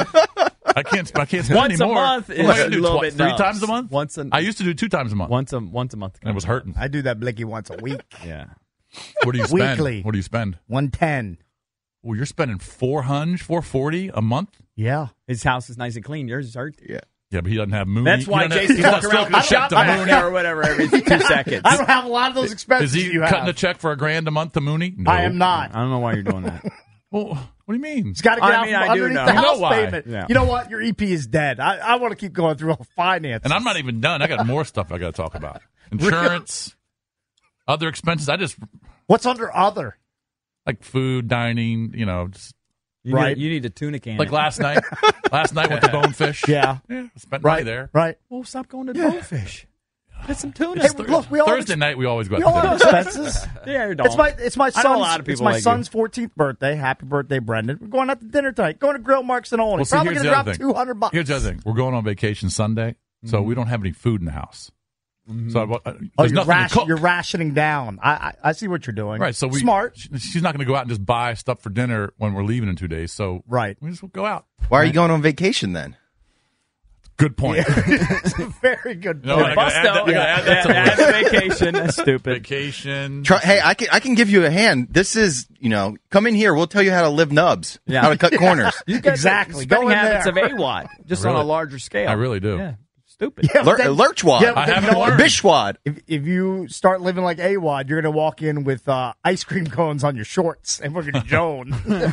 I can't. I can't spend Once any a more. month What is am I gonna a do, little tw- bit three nuts. times a month. Once a- I used to do two times a month. once a once a month. and it was hurting. I do that blicky once a week. Yeah. What do you spend? Weekly. What do you spend? one ten. Well, you're spending four hundred, four forty a month. Yeah. His house is nice and clean. Yours is hurting. Yeah. Yeah, but he doesn't have Mooney. That's He why doesn't have- Jason he's not walks around stroking a check to I don't- Mooney. or whatever every two seconds. I don't have a lot of those expenses Is he you cutting have. a check for a grand a month to Mooney? No. I am not. I don't know why you're doing that. Well, what do you mean? It's got to get I out mean, from I do underneath know. the You know house why. payment. Yeah. You know what? Your E P is dead. I, I want to keep going through all the finance. And I'm not even done. I got more stuff I got to talk about. Insurance, other expenses. I just What's under other? like food, dining. You know, just, You Right. Need, you need a tuna can. like last night. Last night went to Bonefish. Yeah. yeah spent money Right there. Right. well, stop going to Bonefish. Get some tuna. Hey, Thur- look, we all Thursday ex- night we always go We out all to have dinner. expenses. yeah, It's my it's my I son's know a lot of people it's my like you. son's fourteenth birthday. Happy birthday, Brendan. We're going out to dinner tonight. Going to Grill Marks and Only. Well, see, Probably here's going to the drop other thing. two hundred bucks. Here's the other thing. We're going on vacation Sunday, so we don't have any food in the house. So I, uh, Oh, there's you're, nothing ration- to cook. you're rationing down. I, I I see what you're doing. Right, so we smart. she- She's not going to go out and just buy stuff for dinner when we're leaving in two days. So Right. we just go out. Why are you going on vacation then? Good point. It's a very good You know point. what, I gotta add that- I gotta add that to the Yeah, list. add the vacation. That's stupid. Vacation. Try, hey, I can I can give you a hand. This is you know, come in here. We'll tell you how to live nubs, Yeah. how to cut corners. You got Exactly. Spending Go in habits there. of A W O D, just I on a really- larger scale. I really do. Yeah, stupid. Yeah, Lur- but then- Lurchwad, Yeah, but I then haven't you know what? learned. Bishwad. If, if you start living like A W O D, you're going to walk in with uh, ice cream cones on your shorts, and we're going to Joan.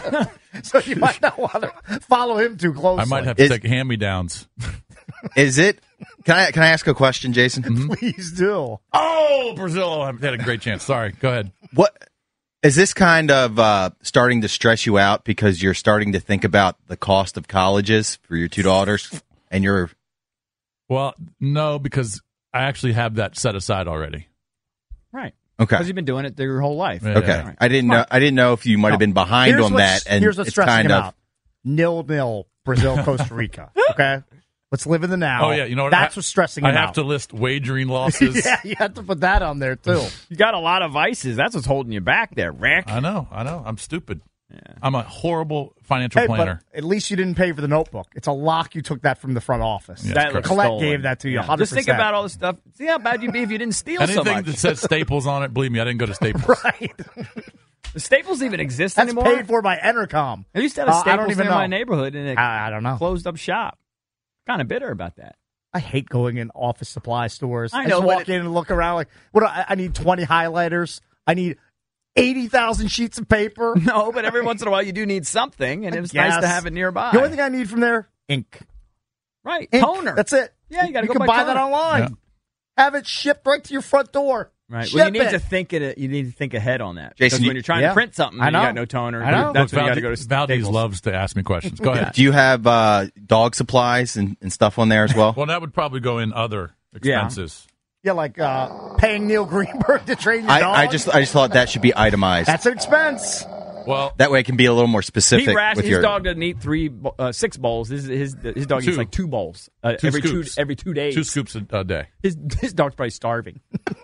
So you might not want to follow him too closely. I might have to Is- take hand-me-downs. Is it? Can I can I ask a question, Jason? Please do. Oh, Brazil I had a great chance. Sorry. Go ahead. What is this kind of uh, starting to stress you out because you're starting to think about the cost of colleges for your two daughters, and you're Well, no, because I actually have that set aside already. Right. okay? Because you've been doing it your whole life. Yeah. Okay, Right. I didn't know. I didn't know if you might have been behind Here's on what's- that, and here's what's it's stressing kind him of out. Nil nil Brazil Costa Rica. Okay, let's live in the now. Oh, yeah. You know what? That's I, what's stressing I him have out. to list wagering losses. Yeah, you have to put that on there too. You got a lot of vices. That's what's holding you back there, Rick. I know. I know. I'm stupid. I'm a horrible financial Hey, planner. but at least you didn't pay for the notebook. It's a lock. You took that from the front office. Yeah, That it's looks Colette stolen. gave that to you. Yeah. one hundred Just think percent. about all the stuff. See how bad you'd be if you didn't steal so Anything much. that says Staples on it, believe me, I didn't go to Staples. Right. The Staples even exist That's anymore. paid for by Entercom. I used to have a Uh, I Staples don't even near know. my neighborhood, and it I, I don't know. closed up shop. Kind of bitter about that. I hate going in office supply stores. I I, know, just but walk it- in and look around like, what? Do I, I need twenty highlighters. I need eighty thousand sheets of paper. No, but every once in a while you do need something, and it was nice to Yes. have it nearby. The only thing I need from there, ink. right, Ink. toner. That's it. Yeah, you gotta You go can buy buy that toner. online. Yeah. Have it shipped right to your front door. Right. Ship Well, you need it. to think it. You need to think ahead on that. Jason, because you- when you're trying yeah. to print something, I and know. you got no toner. I know. That's Look, when you got to Valdi- go to Valdez Staples. loves to ask me questions. Go ahead. Do you have uh, dog supplies and, and stuff on there as well? Well, that would probably go in other expenses. Yeah, like uh, paying Neil Greenberg to train your I, dog. I just I just thought that should be itemized. That's an expense. Well, that way it can be a little more specific He ration, with his your dog doesn't eat three, bo- uh, six bowls. His his his dog Two. eats like two bowls uh, two every scoops. two every two days. two scoops a, a day. His his dog's probably starving.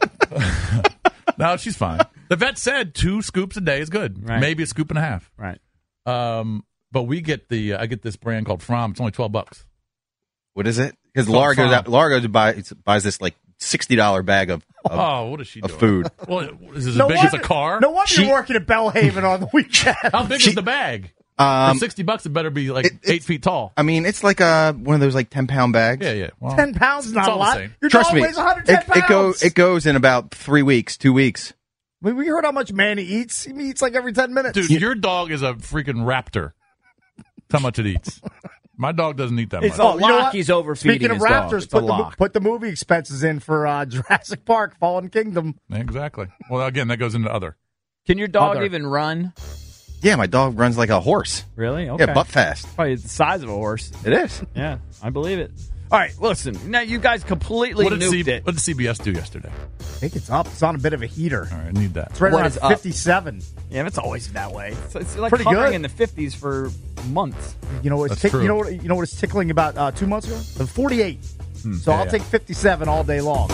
No, she's fine. The vet said two scoops a day is good. Right. Maybe a scoop and a half. Right. Um, but we get the uh, I get this brand called Fromm. It's only twelve bucks. what is it? Because Called Laura goes Fromm. out, Laura goes to buy buys this like sixty dollar bag of, of, Oh, what is she of doing? food. Well, is it as big as a car? No wonder She- you're working at Bellhaven on the weekend. How big is the bag? Um, For sixty bucks, it better be like it- it's- eight feet tall. I mean, it's like a one of those like ten pound bags. Yeah, yeah. Well, Ten pounds is not It's a all the lot. same. Your Trust dog me, weighs one hundred ten it, pounds. it goes it goes in about three weeks, two weeks. We, we heard how much Manny eats. He eats like every ten minutes. dude, your dog is a freaking raptor. That's how much it eats. My dog doesn't eat that It's much. a Oh, you know lock. what? He's overfeeding Speaking of his dog. Raptors, It's a put the, mo- lock. put the movie expenses in for uh, Jurassic Park: Fallen Kingdom. Exactly. Well, again, that goes into other. Can your dog Other. even run? Yeah, my dog runs like a horse. Really? Okay. Yeah, butt fast. Probably the size of a horse. It is. Yeah, I believe it. All right, listen. Now you guys completely What did, nuked C- it. what did C B S do yesterday? I think it's up. It's on a bit of a heater. All right, I need that. It's right What around is up? fifty-seven. Yeah, it's always that way. It's, it's like Pretty hovering good. in the fifties for months. You know what's That's tick- true. you know what you know what it's tickling about uh, two months ago? The forty-eight. so yeah, I'll yeah. take fifty-seven all day long.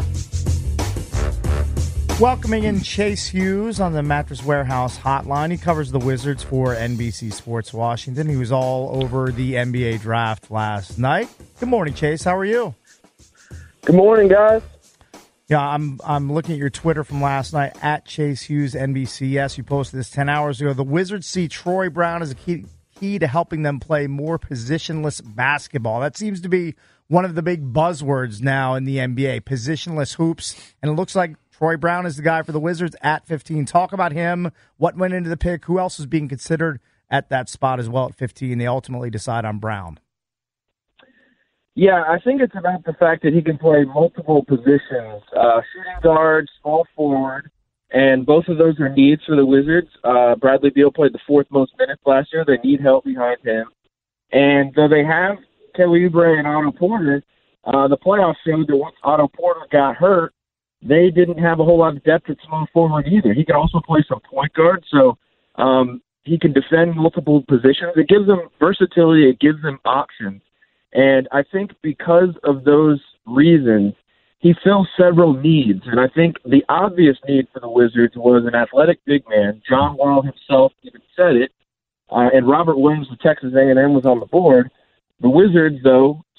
Welcoming in Chase Hughes on the Mattress Warehouse hotline. He covers the Wizards for N B C Sports Washington. He was all over the N B A draft last night. Good morning, Chase. How are you? Good morning, guys. Yeah, I'm I'm looking at your Twitter from last night at Chase Hughes N B C. Yes, you posted this ten hours ago. The Wizards see Troy Brown as a key key to helping them play more positionless basketball. That seems to be one of the big buzzwords now in the N B A, positionless hoops. And it looks like Troy Brown is the guy for the Wizards at fifteen. Talk about him, what went into the pick, who else was being considered at that spot as well at fifteen. They ultimately decide on Brown. Yeah, I think it's about the fact that he can play multiple positions, uh, shooting guard, small forward, and both of those are needs for the Wizards. Uh, Bradley Beal played the fourth most minutes last year. They need help behind him. And though they have Kelly Oubre and Otto Porter, uh, the playoffs showed that once Otto Porter got hurt, they didn't have a whole lot of depth at small forward either. He can also play some point guard, so um, he can defend multiple positions. It gives them versatility. It gives them options. And I think because of those reasons, he fills several needs. And I think the obvious need for the Wizards was an athletic big man. John Wall himself even said it. Uh, and Robert Williams of Texas A and M was on the board. The Wizards, though,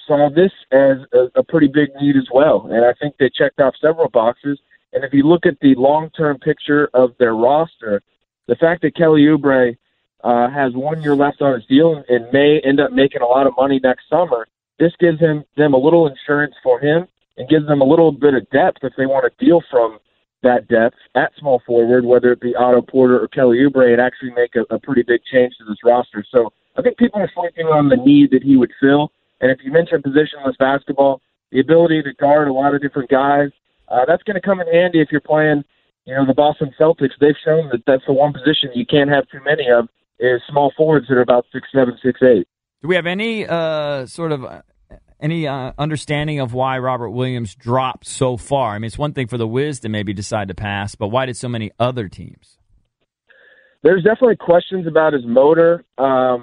saw this as a, a pretty big need as well, and I think they checked off several boxes. And if you look at the long-term picture of their roster, the fact that Kelly Oubre uh, has one year left on his deal and may end up making a lot of money next summer, this gives him them a little insurance for him and gives them a little bit of depth if they want to deal from that depth at small forward, whether it be Otto Porter or Kelly Oubre, and actually make a, a pretty big change to this roster. So I think people are sleeping on the need that he would fill. And if you mention positionless basketball, the ability to guard a lot of different guys, uh, that's going to come in handy if you're playing, you know, the Boston Celtics. They've shown that that's the one position you can't have too many of is small forwards that are about six seven, six eight. Do we have any uh, sort of uh, any uh, understanding of why Robert Williams dropped so far? I mean, it's one thing for the Wiz to maybe decide to pass, but why did so many other teams? There's definitely questions about his motor. Um,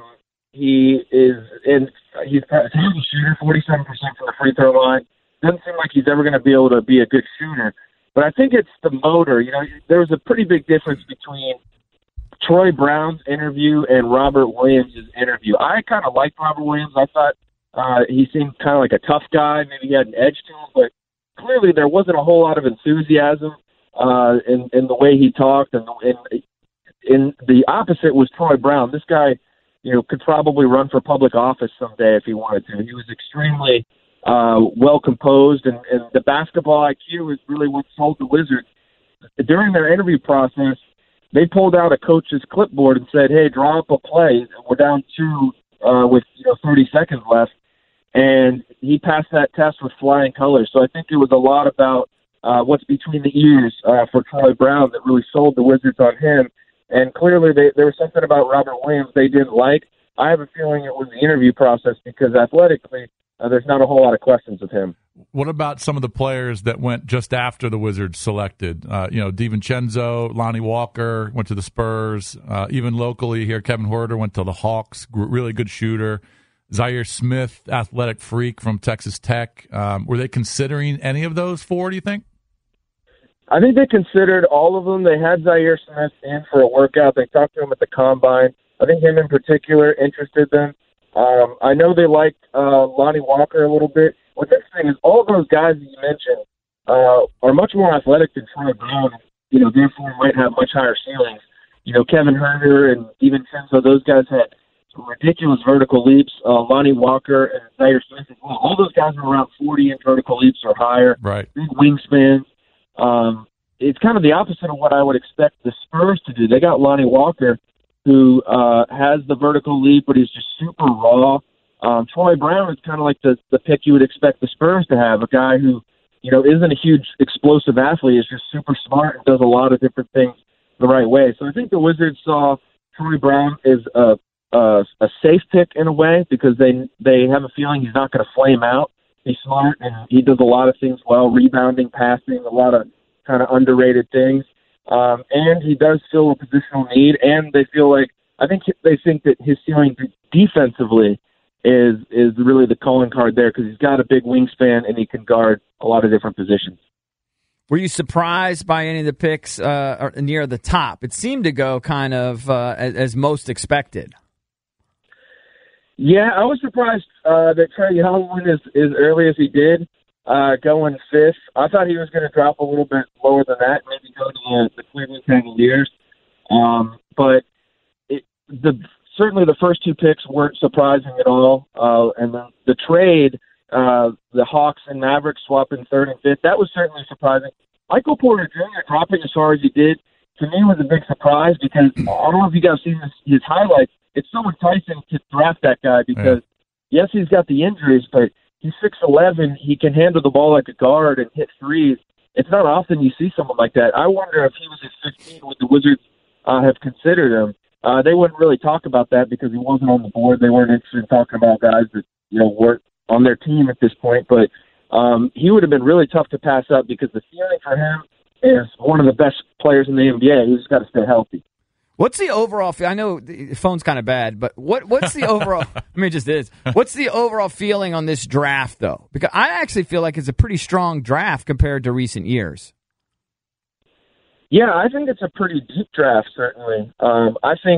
he is in. He's a terrible shooter, forty-seven percent from the free throw line. Doesn't seem like he's ever going to be able to be a good shooter. But I think it's the motor. You know, there was a pretty big difference between Troy Brown's interview and Robert Williams' interview. I kind of liked Robert Williams. I thought uh, he seemed kind of like a tough guy. Maybe he had an edge to him, but clearly there wasn't a whole lot of enthusiasm uh, in, in the way he talked. And, and, and the opposite was Troy Brown. This guy, you know, could probably run for public office someday if he wanted to. He was extremely uh, well composed, and, and the basketball I Q is really what sold the Wizards. During their interview process, they pulled out a coach's clipboard and said, "Hey, draw up a play. We're down two uh, with you know thirty seconds left," and he passed that test with flying colors. So I think it was a lot about uh, what's between the ears uh, for Troy Brown that really sold the Wizards on him. And clearly, they, there was something about Robert Williams they didn't like. I have a feeling it was the interview process because athletically, uh, there's not a whole lot of questions with him. What about some of the players that went just after the Wizards selected? Uh, you know, DiVincenzo, Lonnie Walker went to the Spurs. Uh, even locally here, Kevin Huerter went to the Hawks. Really good shooter. Zaire Smith, athletic freak from Texas Tech. Um, were they considering any of those four, do you think? I think they considered all of them. They had Zaire Smith in for a workout. They talked to him at the Combine. I think him in particular interested them. Um, I know they liked uh, Lonnie Walker a little bit. What's interesting is all of those guys that you mentioned uh, are much more athletic than Troy Brown, you know, therefore might have much higher ceilings. You know, Kevin Huerter and DiVincenzo, those guys had ridiculous vertical leaps. Uh, Lonnie Walker and Zaire Smith as well. All those guys were around forty inch vertical leaps or higher. Right. Big wingspans. Um, it's kind of the opposite of what I would expect the Spurs to do. They got Lonnie Walker, who uh, has the vertical leap, but he's just super raw. Um, Troy Brown is kind of like the, the pick you would expect the Spurs to have, a guy who, you know, isn't a huge explosive athlete, is just super smart and does a lot of different things the right way. So I think the Wizards saw Troy Brown as a, a, a safe pick in a way because they they have a feeling he's not going to flame out. He's smart, and he does a lot of things well, rebounding, passing, a lot of kind of underrated things. Um, and he does fill a positional need, and they feel like, I think they think that his ceiling defensively is is really the calling card there because he's got a big wingspan and he can guard a lot of different positions. Were you surprised by any of the picks uh, near the top? It seemed to go kind of uh, as, as most expected. Yeah, I was surprised uh, that Trey Young went as, as early as he did, uh, going fifth. I thought he was going to drop a little bit lower than that, maybe go to the, the Cleveland Cavaliers. Um, but it, the certainly the first two picks weren't surprising at all. Uh, and the, the trade, uh, the Hawks and Mavericks swapping third and fifth, that was certainly surprising. Michael Porter Junior dropping as far as he did, to me, was a big surprise because I don't know if you guys seen his, his highlights. It's so enticing to draft that guy because, yeah. yes, he's got the injuries, but he's six eleven. He can handle the ball like a guard and hit threes. It's not often you see someone like that. I wonder if he was at fifteen, would the Wizards uh, have considered him? Uh, they wouldn't really talk about that because he wasn't on the board. They weren't interested in talking about guys that, you know, weren't on their team at this point. But um, he would have been really tough to pass up because the ceiling for him is one of the best players in the N B A. He's got to stay healthy. What's the overall – I know the phone's kind of bad, but what what's the overall – I mean, it just is. What's the overall feeling on this draft, though? Because I actually feel like it's a pretty strong draft compared to recent years. Yeah, I think it's a pretty deep draft, certainly. Um, I think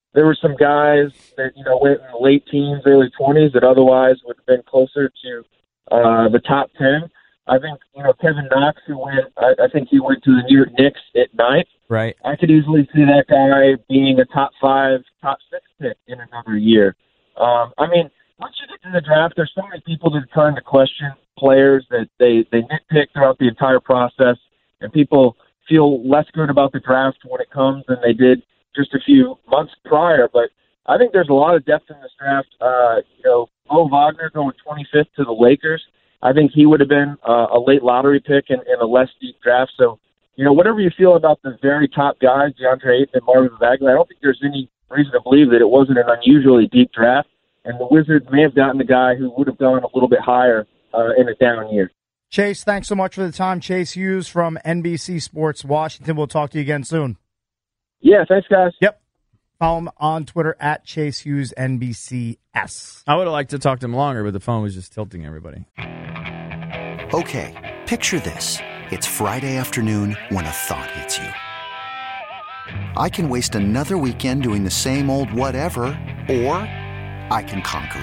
there were some guys that, you know, went in the late teens, early twenties that otherwise would have been closer to uh, the top ten. I think, you know, Kevin Knox, who went, I, I think he went to the New York Knicks at ninth. Right. I could easily see that guy being a top five, top six pick in another year. Um, I mean, once you get to the draft, there's so many people that are trying to question players that they, they nitpick throughout the entire process, and people feel less good about the draft when it comes than they did just a few months prior. But I think there's a lot of depth in this draft. Uh, you know, Mo Wagner going twenty-fifth to the Lakers. I think he would have been uh, a late lottery pick in, in a less deep draft. So, you know, whatever you feel about the very top guys, DeAndre Ayton and Marvin Bagley, I don't think there's any reason to believe that it wasn't an unusually deep draft. And the Wizards may have gotten the guy who would have gone a little bit higher uh, in a down year. Chase, thanks so much for the time. Chase Hughes from N B C Sports Washington. We'll talk to you again soon. Yeah, thanks, guys. Yep. Follow him on Twitter at Chase Hughes N B C S. I would have liked to talk to him longer, but the phone was just tilting everybody. Okay, picture this. It's Friday afternoon when a thought hits you. I can waste another weekend doing the same old whatever, or I can conquer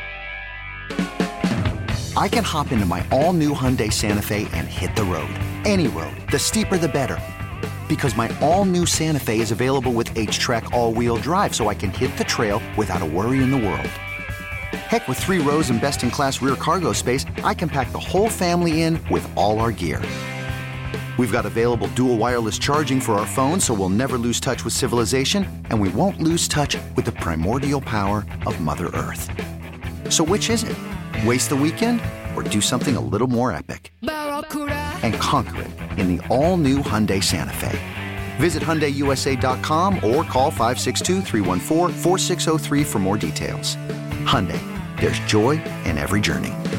it. I can hop into my all-new Hyundai Santa Fe and hit the road. Any road. The steeper, the better. Because my all-new Santa Fe is available with H-Track all-wheel drive, so I can hit the trail without a worry in the world. Heck, with three rows and best-in-class rear cargo space, I can pack the whole family in with all our gear. We've got available dual wireless charging for our phones, so we'll never lose touch with civilization, and we won't lose touch with the primordial power of Mother Earth. So which is it? Waste the weekend or do something a little more epic? And conquer it in the all-new Hyundai Santa Fe. Visit Hyundai U S A dot com or call five six two, three one four, four six zero three for more details. Hyundai, there's joy in every journey.